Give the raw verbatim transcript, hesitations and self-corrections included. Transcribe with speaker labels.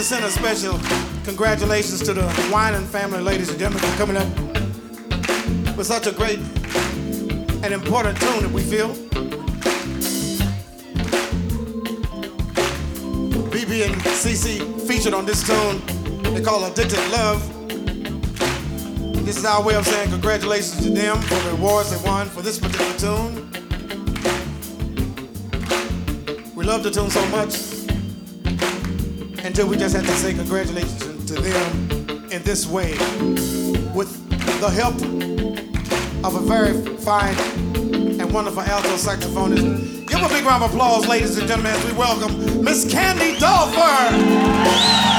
Speaker 1: send a special congratulations to the Winan family, ladies and gentlemen, for coming up with such a great and important tune that we feel. B B and C C featured on this tune. They call it Addicted Love. This is our way of saying congratulations to them for the awards they won for this particular tune. We love the tune so much until we just have to say congratulations to them in this way with the help of a very fine and wonderful alto saxophonist. Give a big round of applause, ladies and gentlemen, as we welcome Miss Candy Dolfer.